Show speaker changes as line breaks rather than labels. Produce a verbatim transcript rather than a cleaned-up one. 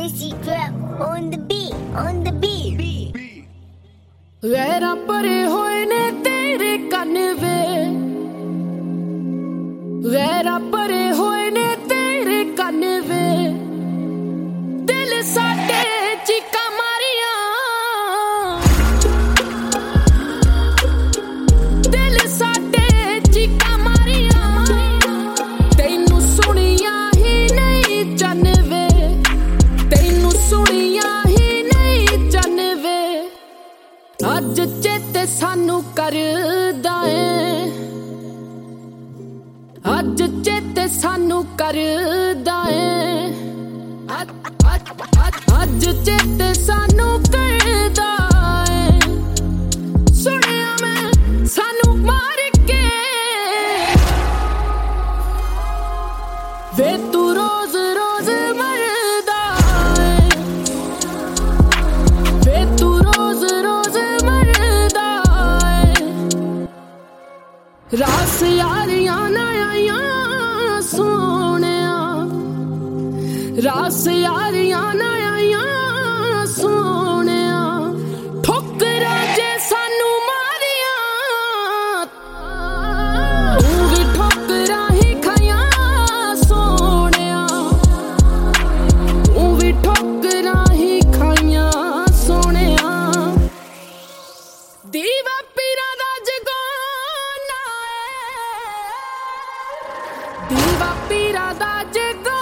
Lazy drop on the beat, on the beat.
ਵੈਰਾਂ ਭਰੇ ਹੋਏ ਨੇ ਤੇਰੇ ਕੰਨ ਵੇ, ਵੈਰਾਂ ਭਰੇ ਹੋਏ ਨੇ ਤੇਰੇ ਕੰਨ ਵੇ, ਦਿਲ ਸਾਡੇ ਚੀਕਾਂ ਮਾਰੀਆਂ, ਦਿਲ ਸਾਡੇ ਚੀਕਾਂ ਮਾਰੀਆਂ, ਤੈਨੂੰ ਸੁਣੀਆਂ ਹੀ ਨਹੀਂ ਚੰਨ ਵੇ, ਤੈਨੂੰ ਸੁਣੀਆਂ ਹੀ ਨਹੀਂ ਚੰਨ ਵੇ। ਅੱਜ ਚੇਤੇ ਸਾਨੂੰ ਕਰਦਾ ਏ, ਅੱਜ ਚੇਤੇ ਸਾਨੂੰ ਕਰਦਾ ਏ, ਅੱਜ ਚੇਤੇ ਸਾਨੂੰ ਕਰਦਾ ਏ। ਸੁਣਿਆ ਮੈਂ ਸਾਨੂੰ ਮਾਰ ਕੇ ਵੇ ਤੂੰ ਰੋਜ਼ ਰੋਜ਼ ਮਰਦਾ ਏ, ਵੇ ਤੂੰ ਰੋਜ਼ ਰੋਜ਼ ਰਾਸ ਯਾਰੀਆਂ ਨਾ ਆਈਆਂ ਸੋਹਣਿਆ, ਰਾਸ ਯਾਰੀਆਂ ਨਾ ਆਈਆਂ ਸੋਹਣਿਆ, ਠੋਕਰਾਂ ਜੇ ਸਾਨੂੰ ਮਾਰੀਆਂ, ਤੂੰ ਵੀ ਠੋਕਰਾਂ ਹੀ ਖਾਈਆਂ ਸੋਹਣਿਆ, ਤੂੰ ਵੀ ਠੋਕਰਾਂ ਹੀ ਖਾਈਆਂ ਸੋਹਣਿਆ। ਦੀਵਾ ਪੀਰਾਂ ਦਾ ਜਗਾਨਾ, ਦੀਵਾ ਪੀਰਾਂ ਦਾ ਜਗਾਨਾ।